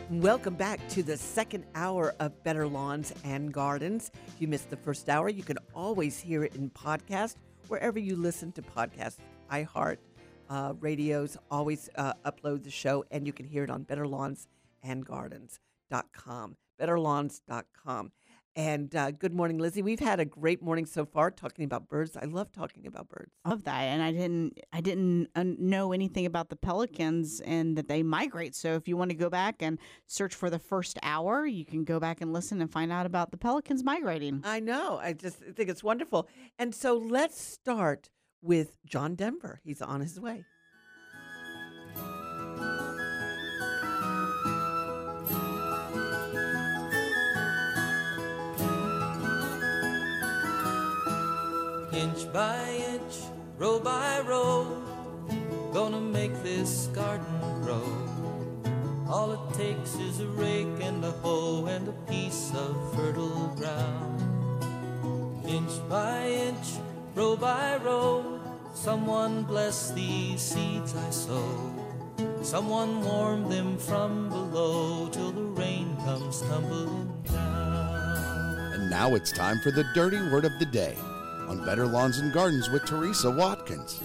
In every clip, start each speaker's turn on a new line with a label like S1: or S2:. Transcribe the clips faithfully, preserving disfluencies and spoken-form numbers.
S1: Welcome back to the second hour of Better Lawns and Gardens. If you missed the first hour, you can always hear it in podcast, wherever you listen to podcasts. iHeart uh, Radios always uh, upload the show, and you can hear it on better lawns and gardens dot com, better lawns dot com. And uh, good morning, Lizzie. We've had a great morning so far talking about birds. I love talking about birds.
S2: I love that, and I didn't, I didn't uh, know anything about the pelicans and that they migrate. So if you want to go back and search for the first hour, you can go back and listen and find out about the pelicans migrating.
S1: I know. I just think it's wonderful. And so let's start with John Denver. He's on his way.
S3: Inch by inch, row by row, gonna make this garden grow. All it takes is a rake and a hoe and a piece of fertile ground. Inch by inch, row by row, someone bless these seeds I sow. Someone warm them from below till the rain comes tumbling down.
S4: And now it's time for the Dirty Word of the Day on Better Lawns and Gardens with Teresa Watkins.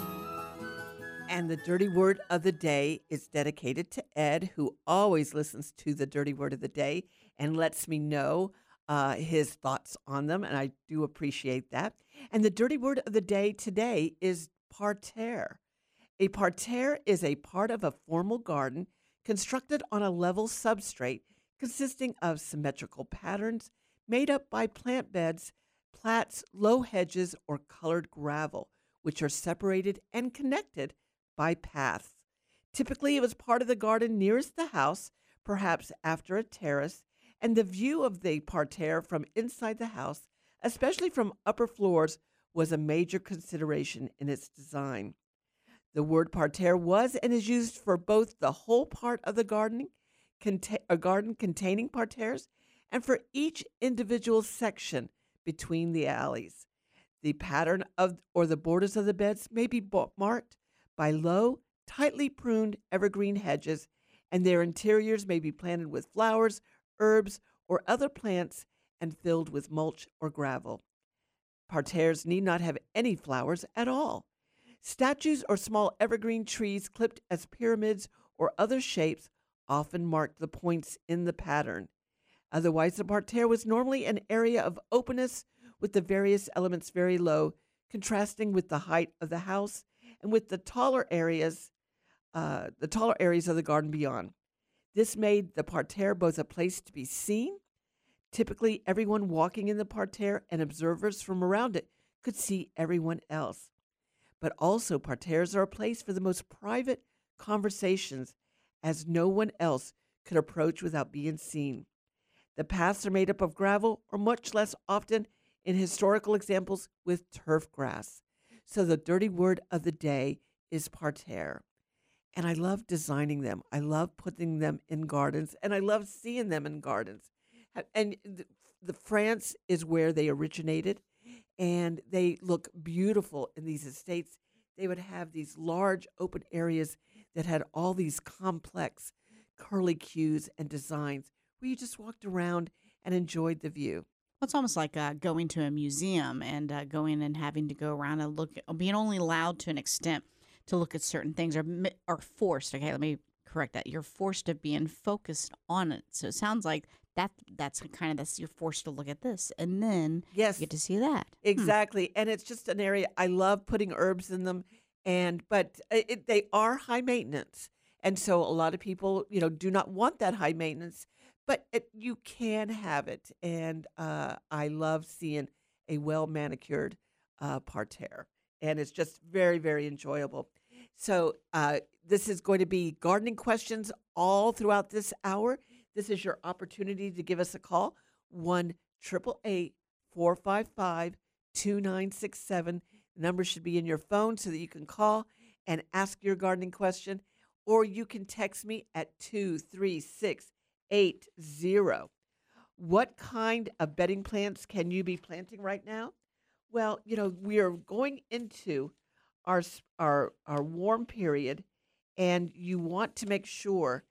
S1: And the Dirty Word of the Day is dedicated to Ed, who always listens to the Dirty Word of the Day and lets me know uh, his thoughts on them, and I do appreciate that. And the Dirty Word of the Day today is parterre. A parterre is a part of a formal garden constructed on a level substrate consisting of symmetrical patterns made up by plant beds, plats, low hedges, or colored gravel, which are separated and connected by paths. Typically, it was part of the garden nearest the house, perhaps after a terrace, and the view of the parterre from inside the house, especially from upper floors, was a major consideration in its design. The word parterre was and is used for both the whole part of the gardening, conta- a garden containing parterres, and for each individual section between the alleys. The pattern of or the borders of the beds may be marked by low, tightly pruned evergreen hedges, and their interiors may be planted with flowers, herbs, or other plants and filled with mulch or gravel. Parterres need not have any flowers at all. Statues or small evergreen trees clipped as pyramids or other shapes often marked the points in the pattern. Otherwise, the parterre was normally an area of openness with the various elements very low, contrasting with the height of the house and with the taller areas, uh, the taller areas of the garden beyond. This made the parterre both a place to be seen. Typically, everyone walking in the parterre and observers from around it could see everyone else. But also, parterres are a place for the most private conversations, as no one else could approach without being seen. The paths are made up of gravel, or much less often in historical examples with turf grass. So the dirty word of the day is parterre. And I love designing them. I love putting them in gardens, and I love seeing them in gardens. And the, the France is where they originated, and they look beautiful in these estates. They would have these large open areas that had all these complex curlicues and designs where you just walked around and enjoyed the view.
S2: Well, it's almost like uh, going to a museum and uh, going and having to go around and look, being only allowed to an extent to look at certain things, or are forced. Okay, let me correct that. You're forced to be and focused on it. So it sounds like that that's kind of that's you're forced to look at this, and then
S1: yes,
S2: you get to see that.
S1: Exactly, hmm. And it's just an area I love putting herbs in them, and but it, they are high maintenance, and so a lot of people, you know, do not want that high maintenance. But it, you can have it, and uh, I love seeing a well-manicured uh, parterre, and it's just very, very enjoyable. So uh, this is going to be gardening questions all throughout this hour. This is your opportunity to give us a call, one eight eight eight, four five five, two nine six seven. The number should be in your phone so that you can call and ask your gardening question, or you can text me at two three six eight zero. What kind of bedding plants can you be planting right now? Well, you know, we are going into our our our warm period, and you want to make sure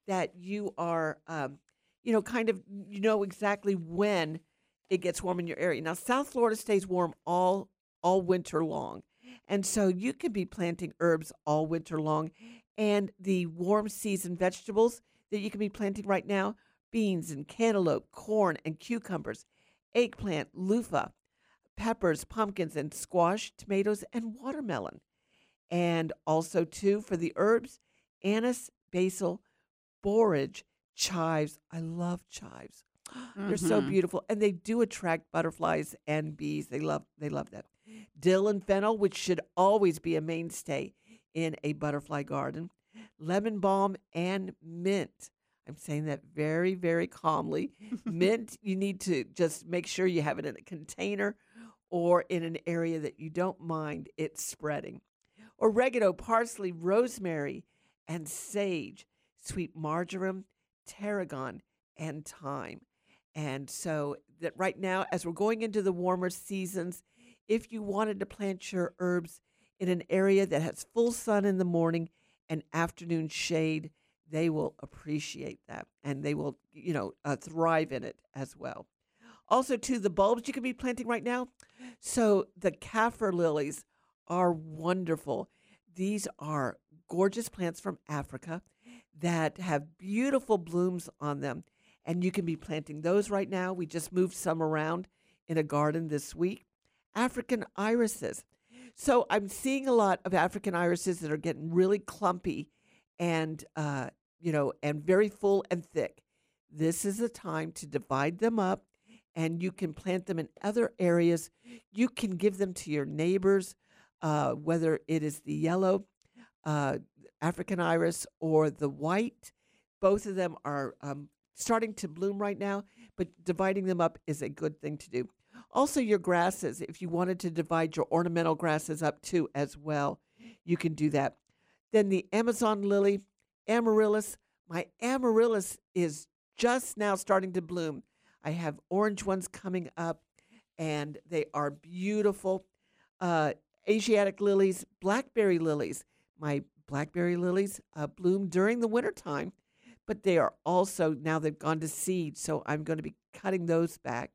S1: that you are, um, you know, kind of, you know exactly when it gets warm in your area. Now, South Florida stays warm all all winter long, and so you could be planting herbs all winter long. And the warm season vegetables that you can be planting right now: beans and cantaloupe, corn and cucumbers, eggplant, loofah, peppers, pumpkins, and squash, tomatoes, and watermelon. And also, too, for the herbs, anise, basil, borage, chives. I love chives. They're so
S2: Mm-hmm.
S1: beautiful, and they do attract butterflies and bees. They love they love that. Dill and fennel, which should always be a mainstay in a butterfly garden. Lemon balm and mint. I'm saying that very, very calmly. Mint, you need to just make sure you have it in a container or in an area that you don't mind it spreading. Oregano, parsley, rosemary, and sage, sweet marjoram, tarragon, and thyme. And so that right now, as we're going into the warmer seasons, if you wanted to plant your herbs in an area that has full sun in the morning and afternoon shade, they will appreciate that, and they will, you know, uh, thrive in it as well. Also, too, the bulbs you can be planting right now. So the kaffir lilies are wonderful. These are gorgeous plants from Africa that have beautiful blooms on them, and you can be planting those right now. We just moved some around in a garden this week. African irises. So I'm seeing a lot of African irises that are getting really clumpy and, uh, you know, and very full and thick. This is the time to divide them up, and you can plant them in other areas. You can give them to your neighbors, uh, whether it is the yellow uh, African iris or the white. Both of them are um, starting to bloom right now, but dividing them up is a good thing to do. Also, your grasses, if you wanted to divide your ornamental grasses up too as well, you can do that. Then the Amazon lily, amaryllis. My amaryllis is just now starting to bloom. I have orange ones coming up, and they are beautiful. Uh, Asiatic lilies, blackberry lilies. My blackberry lilies uh, bloom during the wintertime, but they are also, now they've gone to seed, so I'm going to be cutting those back.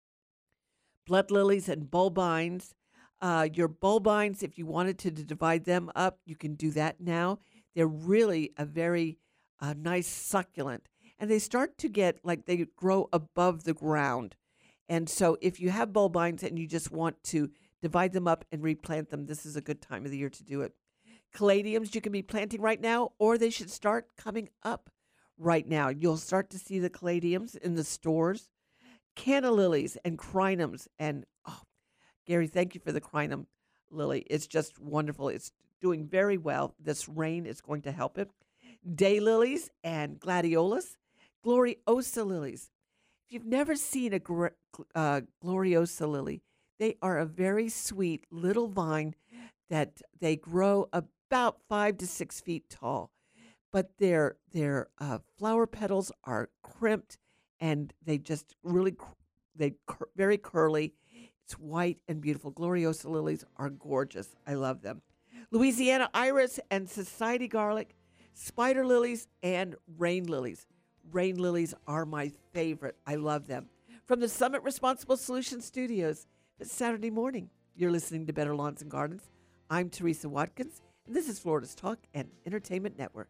S1: Blood lilies and bulbines. Uh, your bulbines, if you wanted to, to divide them up, you can do that now. They're really a very uh, nice succulent, and they start to get like they grow above the ground. And so if you have bulbines and you just want to divide them up and replant them, this is a good time of the year to do it. Caladiums you can be planting right now, or they should start coming up right now. You'll start to see the caladiums in the stores. Canna lilies and crinums. And, oh, Gary, thank you for the crinum lily. It's just wonderful. It's doing very well. This rain is going to help it. Daylilies and gladiolus. Gloriosa lilies. If you've never seen a gr- uh, Gloriosa lily, they are a very sweet little vine that they grow about five to six feet tall. But their their uh, flower petals are crimped, and they just really cr- they cur- very curly. It's white and beautiful. Gloriosa lilies are gorgeous. I love them. Louisiana iris and society garlic, spider lilies, and rain lilies. Rain lilies are my favorite. I love them. From the Summit Responsible Solutions Studios, it's Saturday morning. You're listening to Better Lawns and Gardens. I'm Teresa Watkins, and this is Florida's Talk and Entertainment Network.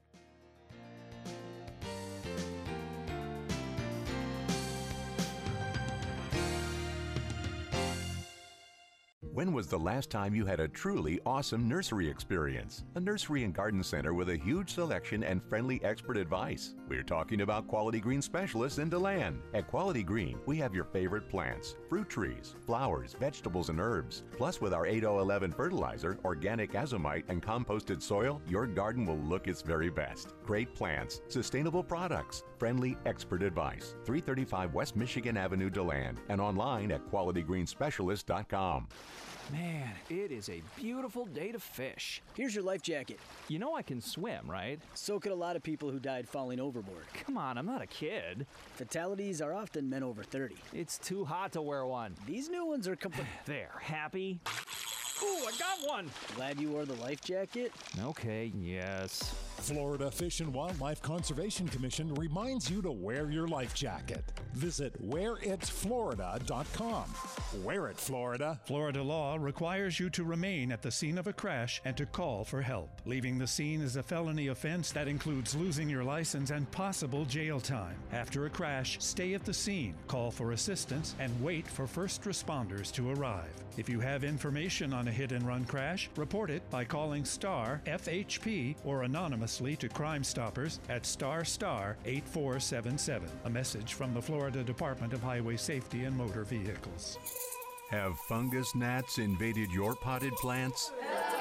S5: When was the last time you had a truly awesome nursery experience? A nursery and garden center with a huge selection and friendly expert advice. We're talking about Quality Green Specialists in DeLand. At Quality Green, we have your favorite plants, fruit trees, flowers, vegetables, and herbs. Plus, with our eight oh eleven fertilizer, organic azomite, and composted soil, your garden will look its very best. Great plants, sustainable products, friendly expert advice. three thirty-five West Michigan Avenue, DeLand, and online at quality green specialist dot com.
S6: Man, it is a beautiful day to fish.
S7: Here's your life jacket.
S6: You know I can swim, right?
S7: So could a lot of people who died falling overboard.
S6: Come on, I'm not a kid.
S7: Fatalities are often men over thirty.
S6: It's too hot to wear one.
S7: These new ones are complete.
S6: There, happy? Ooh, I got one!
S7: Glad you wore the life jacket?
S6: Okay, yes.
S8: Florida Fish and Wildlife Conservation Commission reminds you to wear your life jacket. Visit wear it florida dot com. Wear it, Florida.
S9: Florida law requires you to remain at the scene of a crash and to call for help. Leaving the scene is a felony offense that includes losing your license and possible jail time. After a crash, stay at the scene, call for assistance, and wait for first responders to arrive. If you have information on a hit-and-run crash, report it by calling STAR F H P or anonymously to Crime Stoppers at star star eight four seven seven. A message from the Florida Department of Highway Safety and Motor Vehicles.
S5: Have fungus gnats invaded your potted plants?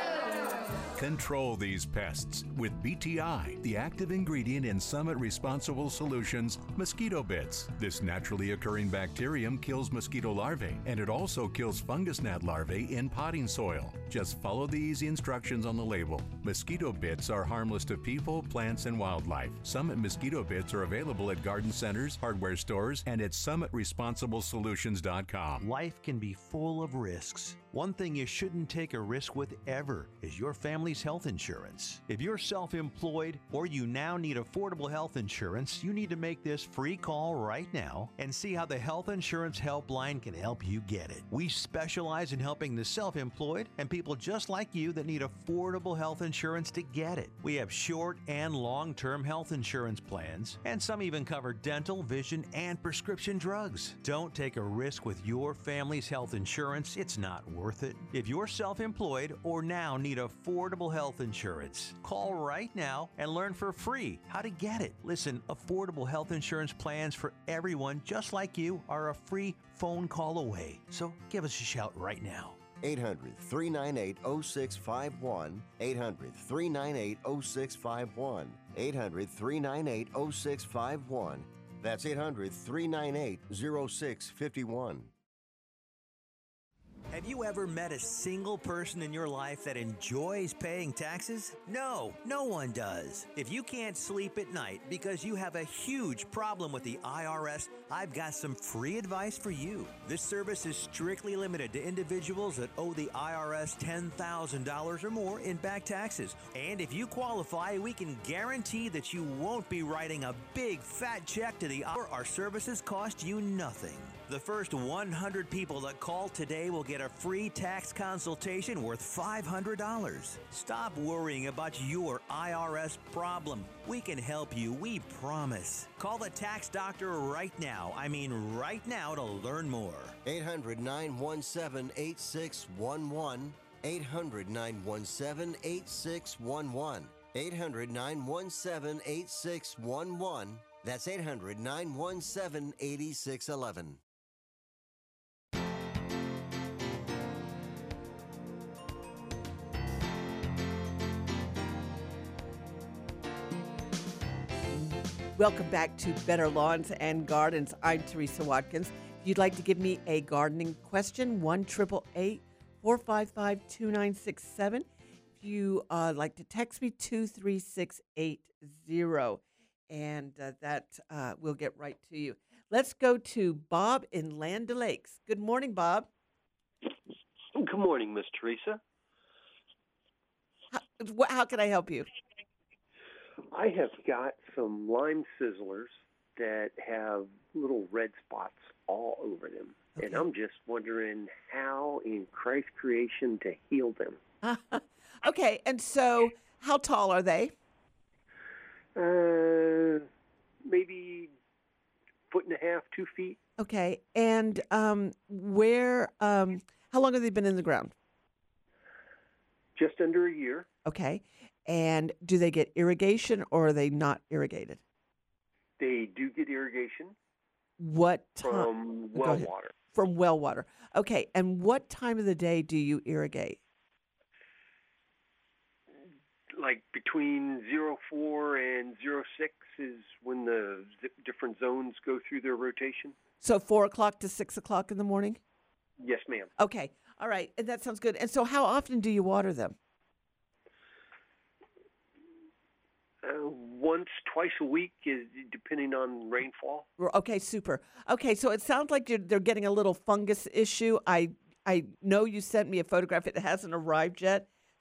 S5: Control these pests with B T I, the active ingredient in Summit Responsible Solutions Mosquito Bits. This naturally occurring bacterium kills mosquito larvae, and it also kills fungus gnat larvae in potting soil. Just follow the easy instructions on the label. Mosquito Bits are harmless to people, plants, and wildlife. Summit Mosquito Bits are available at garden centers, hardware stores, and at summit responsible solutions dot com.
S10: Life can be full of risks. One thing you shouldn't take a risk with ever is your family's health insurance. If you're self-employed or you now need affordable health insurance, you need to make this free call right now and see how the Health Insurance Helpline can help you get it. We specialize in helping the self-employed and people just like you that need affordable health insurance to get it. We have short and long-term health insurance plans, and some even cover dental, vision, and prescription drugs. Don't take a risk with your family's health insurance. It's not worth it. If you're self-employed or now need affordable health insurance, call right now and learn for free how to get it. Listen, affordable health insurance plans for everyone just like you are a free phone call away. So give us a shout right now.
S11: eight hundred, three nine eight, oh six five one. eight hundred, three nine eight, oh six five one. eight hundred, three nine eight, oh six five one. That's eight hundred, three nine eight, oh six five one.
S10: Have you ever met a single person in your life that enjoys paying taxes? No, no one does. If you can't sleep at night because you have a huge problem with the I R S, I've got some free advice for you. This service is strictly limited to individuals that owe the I R S ten thousand dollars or more in back taxes. And if you qualify, we can guarantee that you won't be writing a big fat check to the I R S. Our services cost you nothing. The first one hundred people that call today will get a free tax consultation worth five hundred dollars. Stop worrying about your I R S problem. We can help you, we promise. Call the tax doctor right now. I mean right now to learn more.
S11: eight hundred, nine one seven, eight six one one. eight hundred, nine one seven, eight six one one. eight hundred, nine one seven, eight six one one. That's eight hundred, nine one seven, eight six one one.
S1: Welcome back to Better Lawns and Gardens. I'm Teresa Watkins. If you'd like to give me a gardening question, one eight eight eight, four five five, two nine six seven. If you uh, like to text me, two three six eight zero, and uh, that uh, will get right to you. Let's go to Bob in Land O'Lakes. Good morning, Bob.
S12: Good morning, Miss Teresa.
S1: How, wh- how can I help you?
S12: I have got some lime sizzlers that have little red spots all over them. Okay. And I'm just wondering how in Christ's creation to heal them.
S1: Okay, and so how tall are they?
S12: Uh, maybe foot and a half, two feet.
S1: Okay, and um, where, um, how long have they been in the ground?
S12: Just under a year.
S1: Okay, and do they get irrigation or are they not irrigated?
S12: They do get irrigation.
S1: What time?
S12: From well water.
S1: From well water. Okay, and what time of the day do you irrigate?
S12: Like between zero four and zero six is when the different zones go through their rotation.
S1: So four o'clock to six o'clock in the morning?
S12: Yes, ma'am.
S1: Okay, all right, and that sounds good. And so how often do you water them?
S12: Uh, once, twice a week, is depending on rainfall.
S1: Okay, super. Okay, so it sounds like you're, they're getting a little fungus issue. I I know you sent me a photograph. It hasn't arrived yet,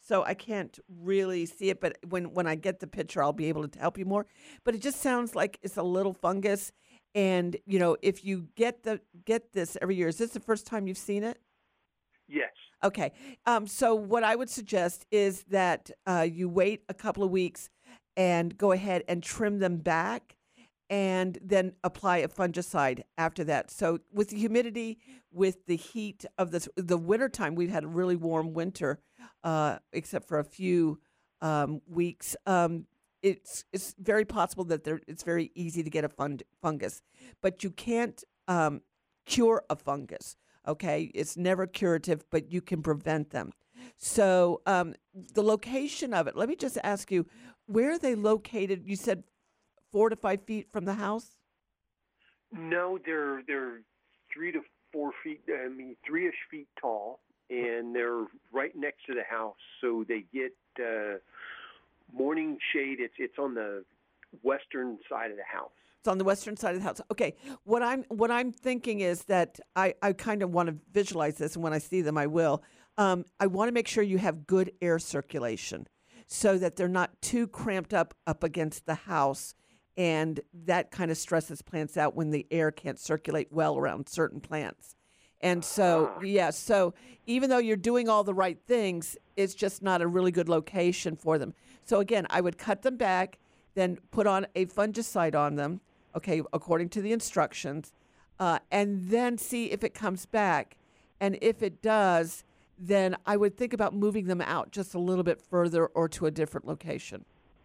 S1: so I can't really see it. But when, when I get the picture, I'll be able to help you more. But it just sounds like it's a little fungus. And, you know, if you get the get this every year, is this the first time you've seen it?
S12: Yes.
S1: Okay. Um, so what I would suggest is that uh, you wait a couple of weeks and go ahead and trim them back and then apply a fungicide after that. So with the humidity, with the heat of this, the wintertime, we've had a really warm winter, uh, except for a few um, weeks. Um, it's it's very possible that there, it's very easy to get a fund, fungus, but you can't um, cure a fungus. Okay, it's never curative, but you can prevent them. So um, the location of it, let me just ask you, where are they located? You said four to five feet from the house?
S12: No, they're they're three to four feet, I mean, three-ish feet tall, and they're right next to the house, so they get uh, morning shade. It's it's on the western side of the house.
S1: It's on the western side of the house. Okay. What I'm what I'm thinking is that I, I kind of want to visualize this, and when I see them, I will. Um, I want to make sure you have good air circulation so that they're not too cramped up up against the house, and that kind of stresses plants out when the air can't circulate well around certain plants. And so, yeah, so even though you're doing all the right things, it's just not a really good location for them. So again, I would cut them back, then put on a fungicide on them, okay, according to the instructions, uh, and then see if it comes back. And if it does, then I would think about moving them out just a little bit further or to a different location.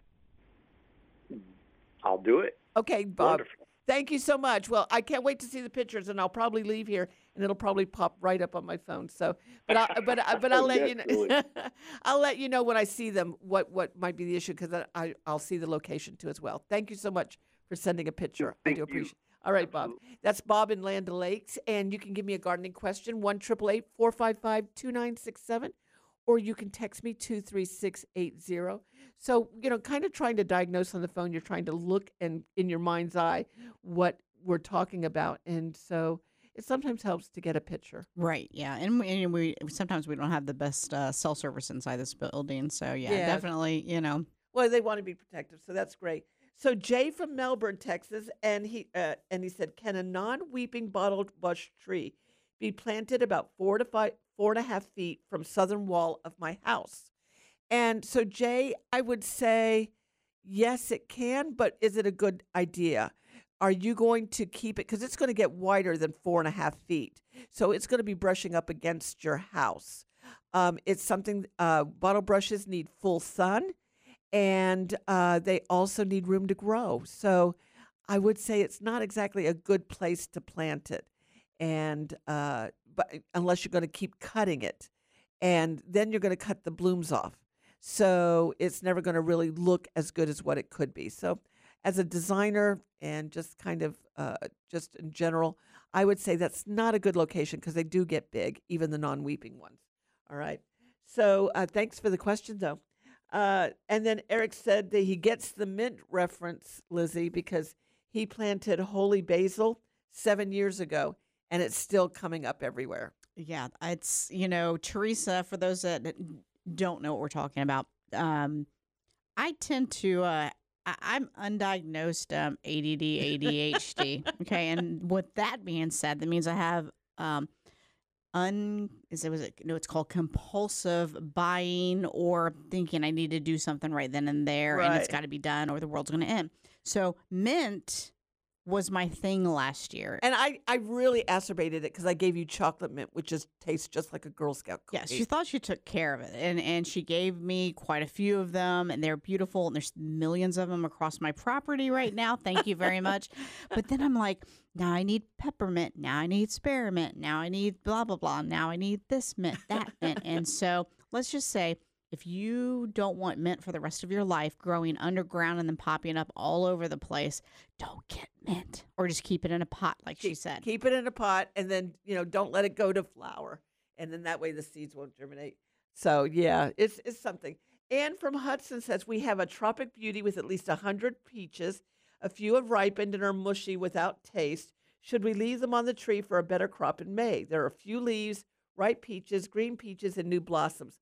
S12: I'll do it.
S1: Okay, Bob.
S12: Wonderful.
S1: Thank you so much. Well, I can't wait to see the pictures, and I'll probably leave here, and it'll probably pop right up on my phone. So, but I, but I- but I'll let you know. I'll let you know when I see them what what might be the issue, because I, I I'll see the location too as well. Thank you so much for sending a picture.
S12: Thank
S1: I do
S12: you.
S1: appreciate. All right, Bob. That's Bob in Land O'Lakes, and you can give me a gardening question one triple eight four five five two nine six seven, or you can text me two three six eight zero. So, you know, kind of trying to diagnose on the phone, you're trying to look and in your mind's eye what we're talking about. And so it sometimes helps to get a picture.
S2: Right. Yeah. And we, and we sometimes we don't have the best uh, cell service inside this building. So, yeah,
S1: Yeah.
S2: definitely, you know.
S1: Well, they want to be protective, so that's great. So Jay from Melbourne, Texas, and he uh, and he said, can a non-weeping bottled bush tree be planted about four to five, four and a half feet from southern wall of my house? And so, Jay, I would say, yes, it can, but is it a good idea? Are you going to keep it? Because it's going to get wider than four and a half feet. So it's going to be brushing up against your house. Um, it's something, uh, bottle brushes need full sun, and uh, they also need room to grow. So I would say it's not exactly a good place to plant it. And uh, but unless you're going to keep cutting it, and then you're going to cut the blooms off. So it's never going to really look as good as what it could be. So as a designer and just kind of uh, just in general, I would say that's not a good location because they do get big, even the non-weeping ones. All right. So uh, thanks for the question, though. Uh, and then Eric said that he gets the mint reference, Lizzie, because he planted holy basil seven years ago, and it's still coming up everywhere.
S2: Yeah, it's, you know, Teresa, for those that don't know what we're talking about, um, I tend to, uh, I, I'm undiagnosed um, A D D, A D H D. Okay. And with that being said, that means I have, um, un, is it, was it, no, it's called compulsive buying or thinking I need to do something right then and there and it's
S1: Right.
S2: got to be done or the world's going to end. So mint was my thing last year.
S1: And I, I really acerbated it because I gave you chocolate mint, which just tastes just like a Girl Scout cookie.
S2: Yeah, she thought she took care of it, and and she gave me quite a few of them, and they're beautiful, and there's millions of them across my property right now. Thank you very much. But then I'm like, now I need peppermint, now I need spearmint, now I need blah blah blah, now I need this mint, that mint, and so let's just say, if you don't want mint for the rest of your life, growing underground and then popping up all over the place, don't get mint, or just keep it in a pot, like she said.
S1: Keep it in a pot, and then, you know, don't let it go to flower, and then that way the seeds won't germinate. So yeah, it's it's something. Anne from Hudson says we have a tropic beauty with at least a hundred peaches. A few have ripened and are mushy without taste. Should we leave them on the tree for a better crop in May? There are a few leaves, ripe peaches, green peaches, and new blossoms.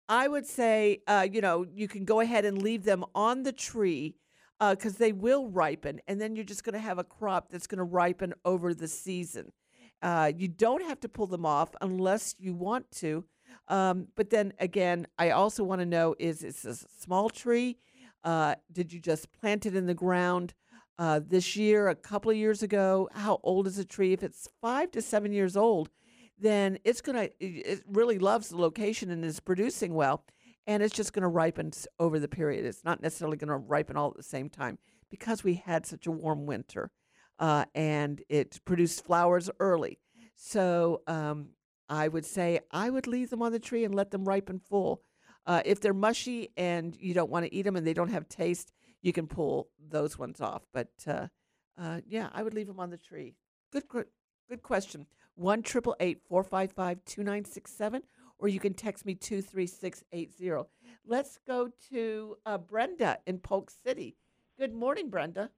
S1: I would say, uh, you know, you can go ahead and leave them on the tree because they will ripen, and then you're just going to have a crop that's going to ripen over the season. Uh, you don't have to pull them off unless you want to. Um, but then again, I also want to know, is it's a small tree? Uh, did you just plant it in the ground uh, this year, a couple of years ago? How old is a tree? If it's five to seven years old, then it's going to, it really loves the location and is producing well. And it's just going to ripen over the period. It's not necessarily going to ripen all at the same time because we had such a warm winter uh, and it produced flowers early. So um, I would say I would leave them on the tree and let them ripen full. Uh, if they're mushy and you don't want to eat them and they don't have taste, you can pull those ones off. But uh, uh, yeah, I would leave them on the tree. Good, good question. one eight eight eight, four five five, two nine six seven, or you can text me two three six eight zero. Let's go to uh, Brenda in Polk City. Good morning, Brenda.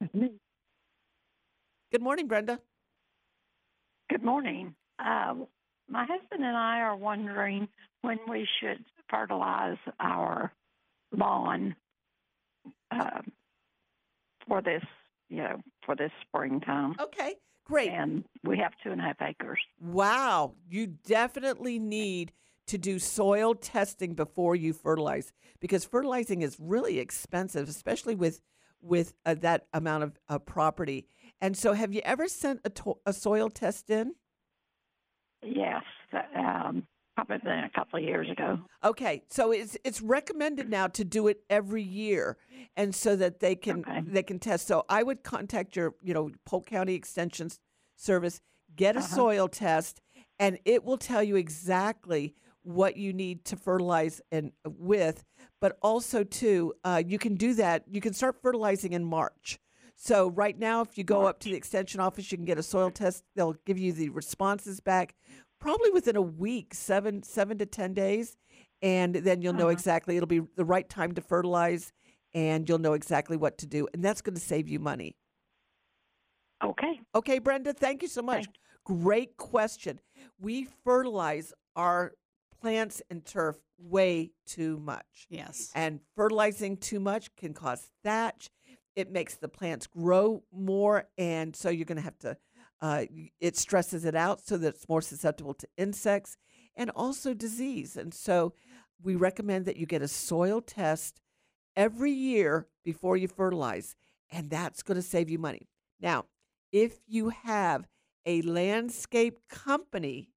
S1: Good morning, Brenda.
S13: Good morning. Uh, my husband and I are wondering when we should fertilize our lawn uh, for this, you know, for this springtime.
S1: Okay, great.
S13: And we have two and a half acres.
S1: Wow, you definitely need to do soil testing before you fertilize because fertilizing is really expensive, especially with with uh, that amount of uh, property. And so, have you ever sent a, to- a soil test in?
S13: Yes, um, probably been a couple of years ago.
S1: Okay, so it's it's recommended now to do it every year, and so that they can
S13: Okay.
S1: they can test. So I would contact your you know Polk County Extension Service, get a
S13: Uh-huh.
S1: soil test, and it will tell you exactly what you need to fertilize and with. But also too, uh, you can do that. You can start fertilizing in March. So right now, if you go up to the extension office, you can get a soil test. They'll give you the responses back probably within a week, seven seven to ten days, and then you'll know
S13: Uh-huh.
S1: exactly. It'll be the right time to fertilize, and you'll know exactly what to do, and that's going to save you money.
S13: Okay.
S1: Okay, Brenda, thank you so much. Great question. We fertilize our plants and turf way too much.
S2: Yes.
S1: And fertilizing too much can cause thatch. It makes the plants grow more, and so you're going to have to, uh, it stresses it out so that it's more susceptible to insects and also disease. And so we recommend that you get a soil test every year before you fertilize, and that's going to save you money. Now, if you have a landscape company,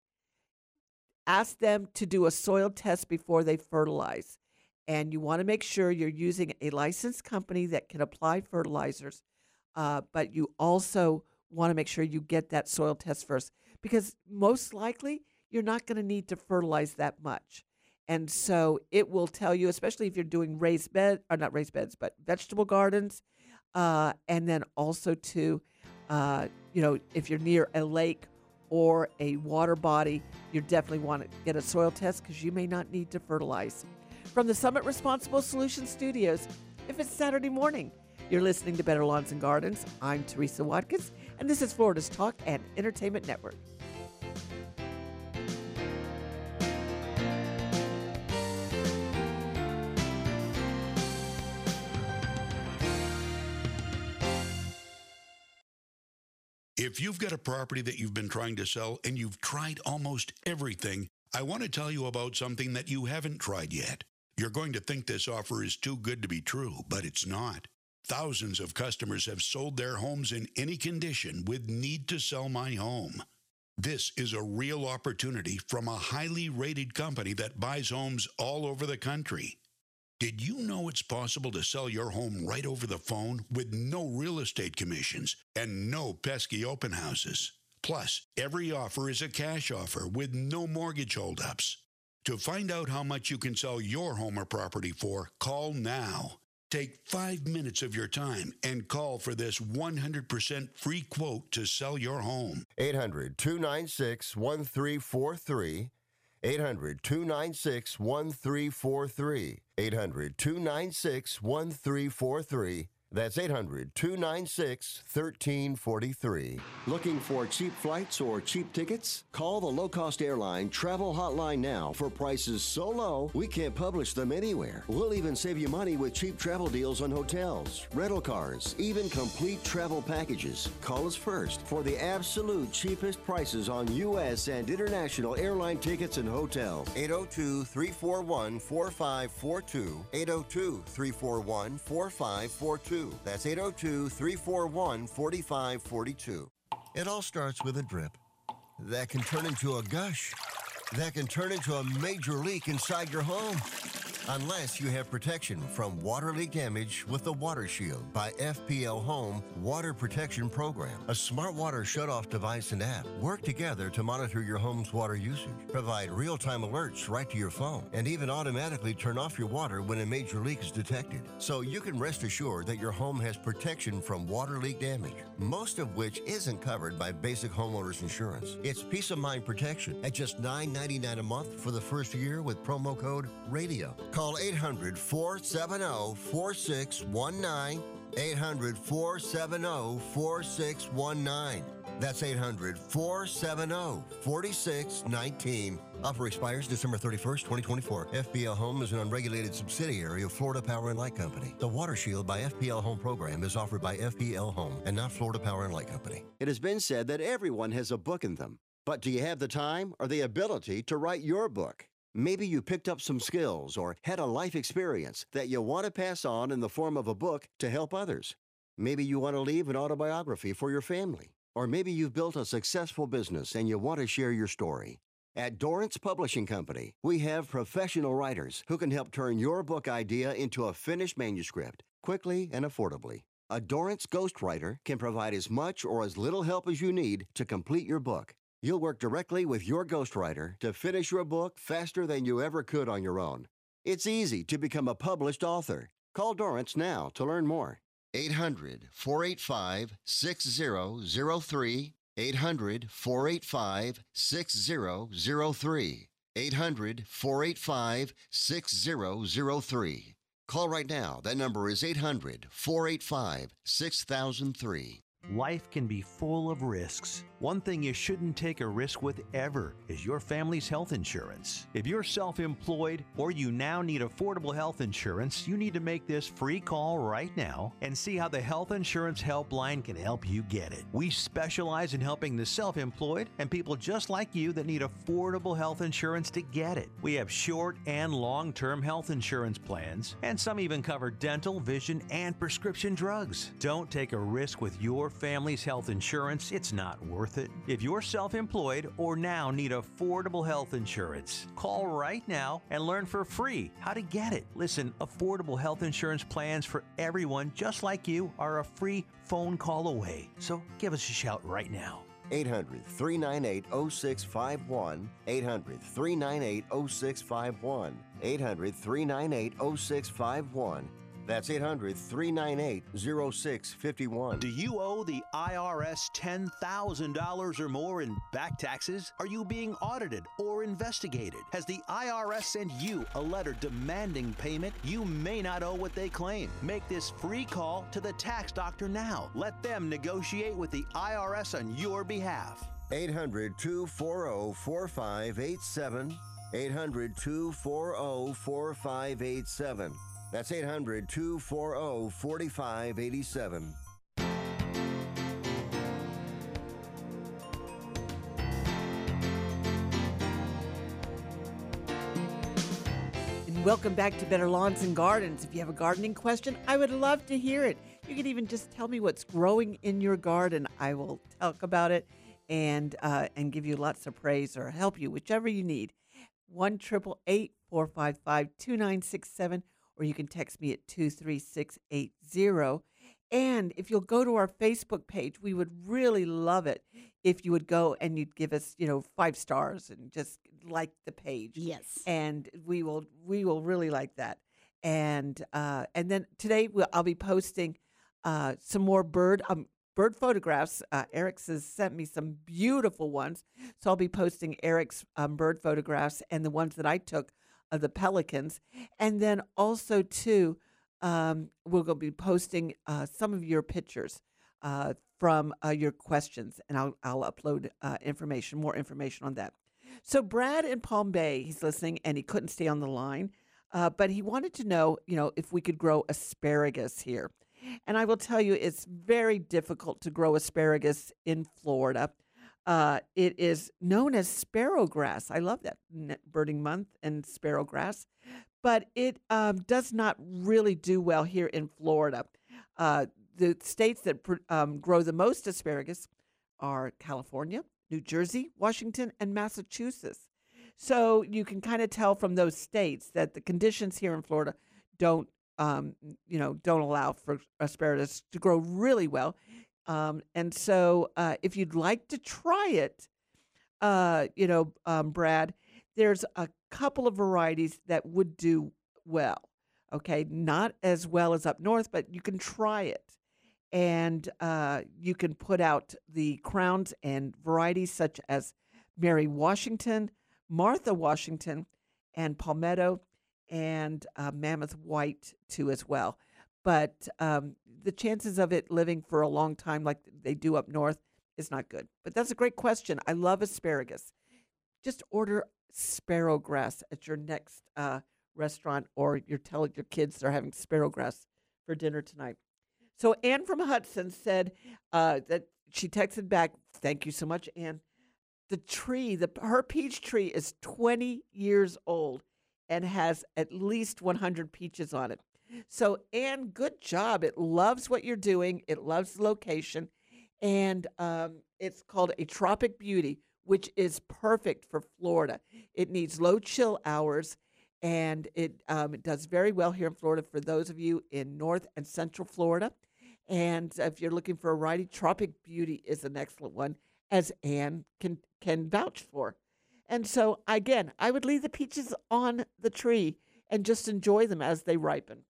S1: ask them to do a soil test before they fertilize. And you want to make sure you're using a licensed company that can apply fertilizers, uh, but you also want to make sure you get that soil test first because most likely you're not going to need to fertilize that much. And so it will tell you, especially if you're doing raised bed, or not raised beds, but vegetable gardens, uh, and then also to, uh, you know, if you're near a lake or a water body, you definitely want to get a soil test because you may not need to fertilize. From the Summit Responsible Solutions Studios, if it's Saturday morning, you're listening to Better Lawns and Gardens. I'm Teresa Watkins, and this is Florida's Talk and Entertainment Network.
S14: If you've got a property that you've been trying to sell and you've tried almost everything, I want to tell you about something that you haven't tried yet. You're going to think this offer is too good to be true, but it's not. Thousands of customers have sold their homes in any condition with Need to Sell My Home. This is a real opportunity from a highly rated company that buys homes all over the country. Did you know it's possible to sell your home right over the phone with no real estate commissions and no pesky open houses? Plus, every offer is a cash offer with no mortgage holdups. To find out how much you can sell your home or property for, call now. Take five minutes of your time and call for this one hundred percent free quote to sell your home.
S11: eight hundred, two nine six, one three four three. eight hundred, two nine six, one three four three. eight hundred, two nine six, one three four three. That's eight hundred, two nine six, one three four three.
S15: Looking for cheap flights or cheap tickets? Call the low-cost airline travel hotline now for prices so low we can't publish them anywhere. We'll even save you money with cheap travel deals on hotels, rental cars, even complete travel packages. Call us first for the absolute cheapest prices on U S and international airline tickets and hotels.
S11: eight oh two, three four one, four five four two. eight oh two, three four one, four five four two. That's eight oh two, three four one, four five four two. It all starts with a drip that can turn into a gush, that can turn into a major leak inside your home. Unless you have protection from water leak damage with the Water Shield by F P L Home Water Protection Program. A smart water shutoff device and app work together to monitor your home's water usage, provide real-time alerts right to your phone, and even automatically turn off your water when a major leak is detected. So you can rest assured that your home has protection from water leak damage, most of which isn't covered by basic homeowners insurance. It's peace of mind protection at just nine ninety-nine a month for the first year with promo code RADIO. Call eight hundred, four seven zero, four six one nine, eight hundred, four seven zero, four six one nine. That's eight hundred, four seven zero, four six one nine. Offer expires December thirty-first, twenty twenty-four. F P L Home is an unregulated subsidiary of Florida Power and Light Company. The Water Shield by F P L Home program is offered by F P L Home and not Florida Power and Light Company.
S15: It has been said that everyone has a book in them. But do you have the time or the ability to write your book? Maybe you picked up some skills or had a life experience that you want to pass on in the form of a book to help others. Maybe you want to leave an autobiography for your family. Or maybe you've built a successful business and you want to share your story. At Dorrance Publishing Company, we have professional writers who can help turn your book idea into a finished manuscript quickly and affordably. A Dorrance ghostwriter can provide as much or as little help as you need to complete your book. You'll work directly with your ghostwriter to finish your book faster than you ever could on your own. It's easy to become a published author. Call Dorrance now to learn more.
S11: eight hundred, four eight five, six zero zero three. eight hundred, four eight five, six zero zero three. eight hundred, four eight five, six zero zero three. Call right now. That number is eight hundred, four eight five, six thousand three.
S10: Life can be full of risks. One thing you shouldn't take a risk with ever is your family's health insurance. If you're self-employed or you now need affordable health insurance, you need to make this free call right now and see how the Health Insurance Helpline can help you get it. We specialize in helping the self-employed and people just like you that need affordable health insurance to get it. We have short and long-term health insurance plans, and some even cover dental, vision, and prescription drugs. Don't take a risk with your family's health insurance. It's not worth it. If you're self-employed or now need affordable health insurance, call right now and learn for free how to get it. Listen, affordable health insurance plans for everyone just like you are a free phone call away. So give us a shout right now.
S15: eight hundred, three nine eight, oh six five one. eight hundred, three nine eight, oh six five one. eight hundred, three nine eight, oh six five one. That's eight hundred, three nine eight, oh six five one.
S10: Do you owe the I R S ten thousand dollars or more in back taxes? Are you being audited or investigated? Has the I R S sent you a letter demanding payment? You may not owe what they claim. Make this free call to the tax doctor now. Let them negotiate with the I R S on your behalf.
S11: eight hundred, two four zero, four five eight seven. eight hundred, two four zero, four five eight seven. That's eight hundred, two four zero, four five eight seven.
S1: And welcome back to Better Lawns and Gardens. If you have a gardening question, I would love to hear it. You can even just tell me what's growing in your garden. I will talk about it and uh, and give you lots of praise or help you, whichever you need. one eight eight eight, four five five, two nine six seven. Or you can text me at two three six eight zero. And if you'll go to our Facebook page, we would really love it if you would go and you'd give us, you know, five stars and just like the page.
S2: Yes.
S1: And we will we will really like that. And uh, and then today we'll, I'll be posting uh, some more bird um, bird photographs. Uh, Eric's has sent me some beautiful ones. So I'll be posting Eric's um, bird photographs and the ones that I took of the pelicans. And then also, too, um, we're going to be posting uh, some of your pictures uh, from uh, your questions, and I'll, I'll upload uh, information, more information on that. So Brad in Palm Bay, he's listening, and he couldn't stay on the line, uh, but he wanted to know, you know, if we could grow asparagus here. And I will tell you, it's very difficult to grow asparagus in Florida. Uh, it is known as sparrowgrass. I love that birding month and sparrowgrass, but it um, does not really do well here in Florida. Uh, the states that um, grow the most asparagus are California, New Jersey, Washington, and Massachusetts. So you can kind of tell from those states that the conditions here in Florida don't, um, you know, don't allow for asparagus to grow really well. Um, and so uh, if you'd like to try it, uh, you know, um, Brad, there's a couple of varieties that would do well. Okay, not as well as up north, but you can try it. And uh, you can put out the crowns and varieties such as Mary Washington, Martha Washington, and Palmetto, and uh, Mammoth White too as well. But um, the chances of it living for a long time like they do up north is not good. But that's a great question. I love asparagus. Just order sparrowgrass at your next uh, restaurant, or you're telling your kids they're having sparrowgrass for dinner tonight. So Ann from Hudson said uh, that she texted back, thank you so much, Ann. The tree, the her peach tree is twenty years old and has at least one hundred peaches on it. So, Ann, good job. It loves what you're doing. It loves the location. And um, it's called a Tropic Beauty, which is perfect for Florida. It needs low chill hours, and it, um, it does very well here in Florida for those of you in North and Central Florida. And if you're looking for a variety, Tropic Beauty is an excellent one, as Ann can, can vouch for. And so, again, I would leave the peaches on the tree and just enjoy them as they ripen.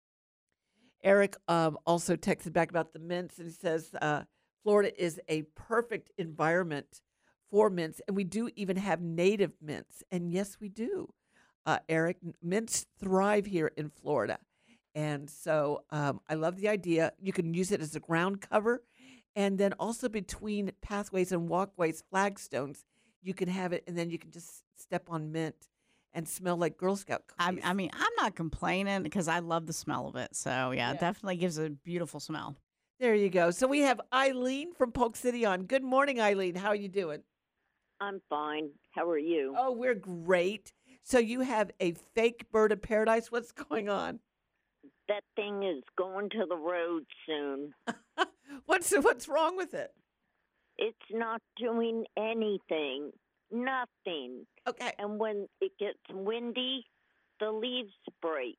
S1: Eric um, also texted back about the mints, and he says uh, Florida is a perfect environment for mints, and we do even have native mints. And yes, we do. Uh, Eric, mints thrive here in Florida. And so um, I love the idea. You can use it as a ground cover, and then also between pathways and walkways, flagstones, you can have it, and then you can just step on mint and smell like Girl Scout cookies.
S2: I, I mean, I'm not complaining because I love the smell of it. So, yeah,
S1: Yeah.
S2: it definitely gives a beautiful smell.
S1: There you go. So we have Eileen from Polk City on. Good morning, Eileen. How are you doing?
S16: I'm fine. How are you?
S1: Oh, we're great. So you have a fake bird of paradise. What's going on?
S16: That thing is going to the road soon.
S1: What's what's wrong with it?
S16: It's not doing anything. Nothing.
S1: Okay.
S16: And when it gets windy, the leaves break.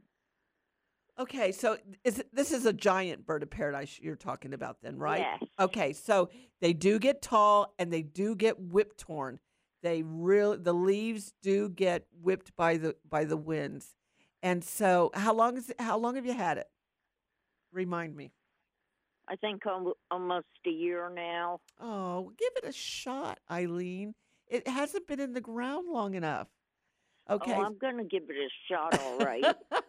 S1: Okay, so is it, this is a giant bird of paradise you're talking about then, right?
S16: Yes.
S1: Okay, so they do get tall and they do get whip torn. They really the leaves do get whipped by the by the winds. And so how long is it, how long have you had it? Remind me.
S16: I think al- almost a year now.
S1: Oh, give it a shot, Eileen. It hasn't been in the ground long enough. Okay.
S16: Oh, I'm going to give it a shot, all right.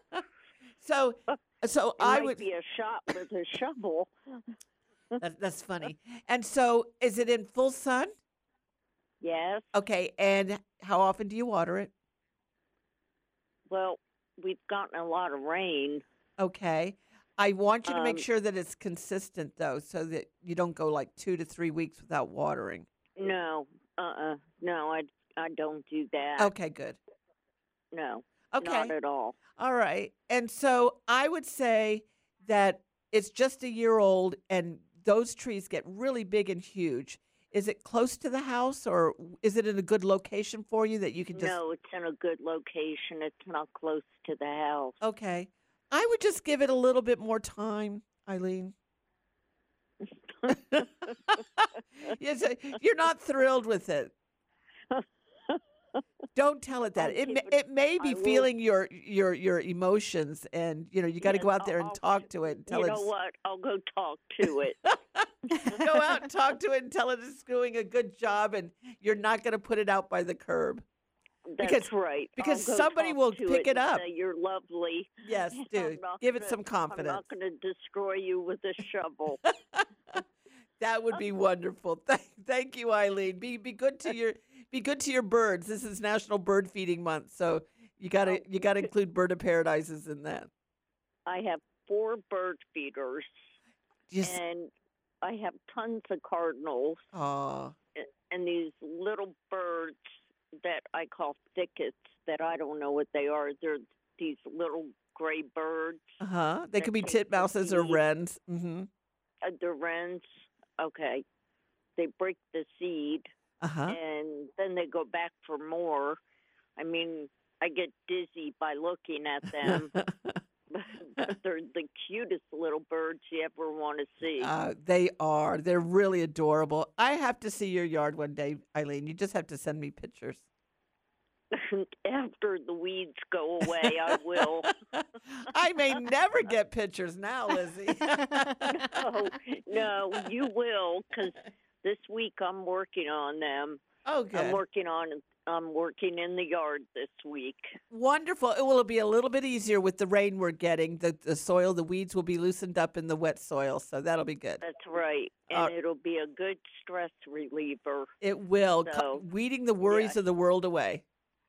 S1: So, so
S16: it
S1: I
S16: might
S1: would
S16: be a shot with a shovel.
S1: that, that's funny. And so, is it in full sun?
S16: Yes.
S1: Okay. And how often do you water it?
S16: Well, we've gotten a lot of rain.
S1: Okay. I want you to make
S16: Um,
S1: sure that it's consistent, though, so that you don't go like two to three weeks without watering.
S16: No, uh-uh. No, I, I don't do that.
S1: Okay, good.
S16: No,
S1: Okay.
S16: not at all.
S1: All right. And so I would say that it's just a year old and those trees get really big and huge. Is it close to the house, or is it in a good location for you that you can just...
S16: No, it's in a good location. It's not close to the house.
S1: Okay. I would just give it a little bit more time, Eileen. Yes, uh, you're not thrilled with it. Don't tell it that.
S16: I'll
S1: It
S16: give
S1: may,
S16: it-
S1: it may be
S16: I will-
S1: feeling your your your emotions, and you know you got to
S16: Yes,
S1: go out there and
S16: I'll-
S1: talk to it and tell
S16: You
S1: it.
S16: know what? I'll go talk to it.
S1: Go out and talk to it and tell it it's doing a good job, and you're not going to put it out by the curb.
S16: That's
S1: because
S16: right.
S1: because
S16: I'll go
S1: somebody
S16: talk
S1: will
S16: to
S1: pick
S16: it
S1: it
S16: and
S1: up.
S16: say, you're lovely.
S1: Yes,
S16: I'm
S1: do.
S16: not
S1: Give it
S16: gonna-
S1: some confidence.
S16: I'm not going to destroy you with a shovel.
S1: That would be wonderful. Thank, thank you, Eileen. Be be good to your be good to your birds. This is National Bird Feeding Month, so you gotta you gotta include bird of paradises in that.
S16: I have four bird feeders,
S1: Just-
S16: and I have tons of cardinals.
S1: Aw.
S16: And these little birds that I call thickets that I don't know what they are. They're these little gray birds.
S1: Uh huh. They
S16: that
S1: could be
S16: take the
S1: titmouses or
S16: seed.
S1: wrens. Mm-hmm.
S16: Uh, the wrens, okay. They break the seed,
S1: Uh-huh.
S16: and then they go back for more. I mean, I get dizzy by looking at them. But they're the cutest little birds you ever want to see.
S1: Uh, they are. They're really adorable. I have to see your yard one day, Eileen. You just have to send me pictures.
S16: After the weeds go away, I will.
S1: I may never get pictures now, Lizzie.
S16: no, no, you will, because this week I'm working on them.
S1: Oh, good.
S16: I'm working on. I'm working in the yard this week.
S1: Wonderful. It will be a little bit easier with the rain we're getting. The the soil, the weeds will be loosened up in the wet soil, so that'll be good.
S16: That's right, and
S1: Uh,
S16: it'll be a good stress reliever.
S1: It will. Co-
S16: So,
S1: weeding the worries
S16: yeah.
S1: of the world away.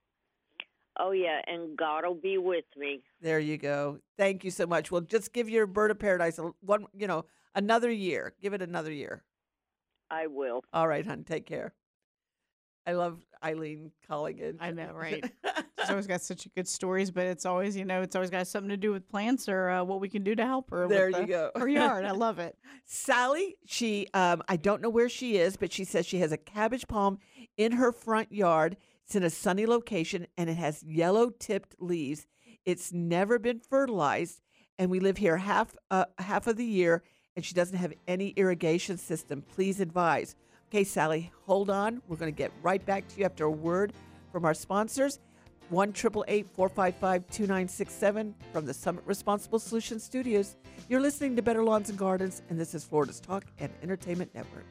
S16: Oh yeah, and God will be with me.
S1: There you go. Thank you so much. Well, just give your bird of paradise a, one, you know, another year. Give it another year.
S16: I will.
S1: All right, hon. Take care. I love Eileen calling in.
S2: I know, right? She's always got such good stories, but it's always, you know, it's always got something to do with plants or uh, what we can do to help her.
S1: There
S2: with
S1: you
S2: the,
S1: go.
S2: Her yard. I love it.
S1: Sally, she, um, I don't know where she is, but she says she has a cabbage palm in her front yard. It's in a sunny location, and it has yellow-tipped leaves. It's never been fertilized, and we live here half uh, half of the year, and she doesn't have any irrigation system. Please advise. Okay, Sally, hold on. We're going to get right back to you after a word from our sponsors. one eight eight eight, four five five, two nine six seven from the Summit Responsible Solutions Studios. You're listening to Better Lawns and Gardens, and this is Florida's Talk and Entertainment Network.